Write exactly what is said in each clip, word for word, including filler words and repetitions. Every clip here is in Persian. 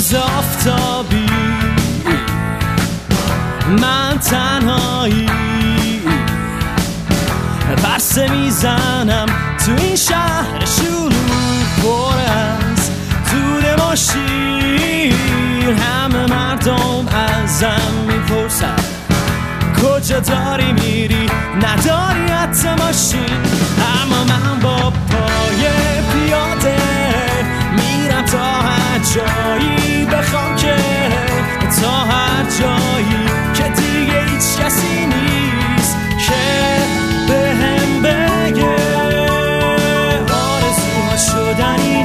روز آفتابی من تنهایی برسه میزنم تو این شهر شلوغ پر از دود ماشین. همه مردم ازم میپرسن کجا داری میری، نداری حتی ماشین. اما من با پای پیاده میرم تا هر جایی بخوام که تا هر جایی که دیگه هیچ کسی نیست که به هم بگه آرزوها شدنی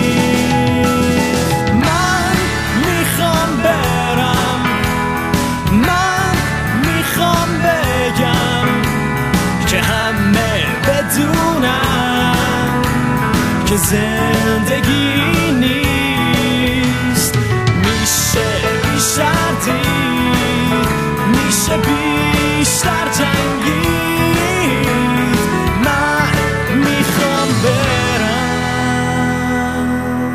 نیست. من میخوام برم، من میخوام بگم که همه بدونم که زندگی نیست. میشه بیشتر دید، میشه بیشتر جنگید. من میخوام برم.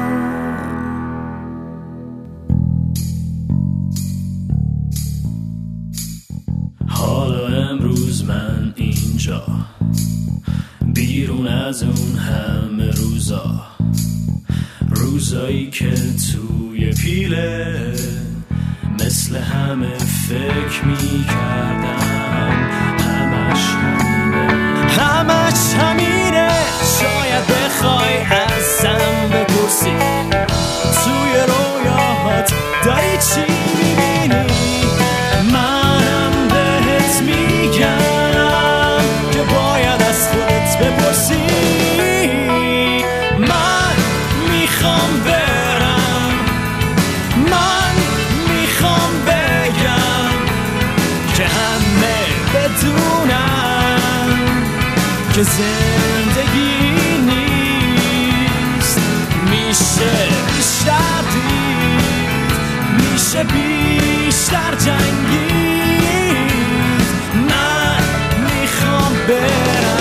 حالا امروز من اینجا بیرون از اون همه روزا، روزایی که توی پیله مثل همه فکر میکردم همش همینه، همش همینه. شاید بخوای ازم بپرسی توی رویاهات داری چی میبینی، منم بهت میگم که باید از خودت بپرسی. من میخوام برم، من میخوام بگم که همه بدونم که زندگی نیست. میشه بیشتر دید، میشه بیشتر جنگید. من میخوام برم.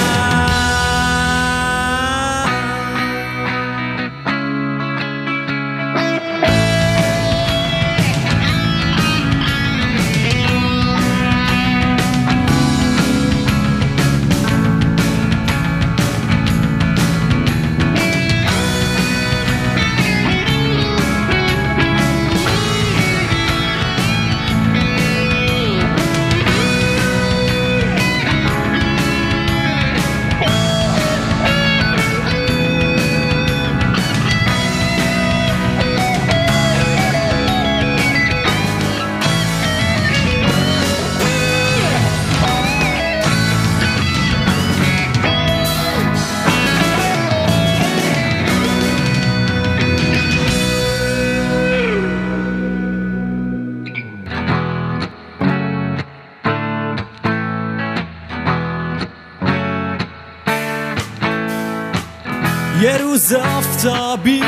یه روز آفتابی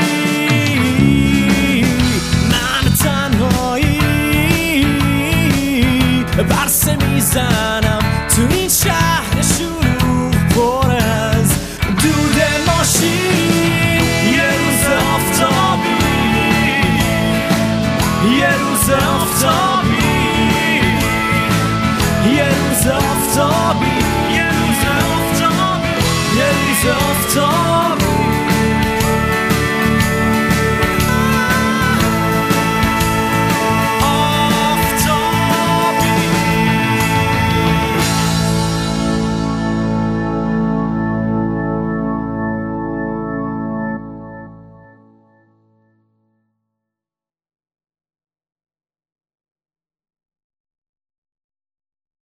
من تنهایی برسه میزنم تو این شهر شلوغ پر از دود ماشین. یه روز آفتابی، یه روز آفتابی، یه روز آفتابی، یه روز آفتابی، یه روز آفتابی.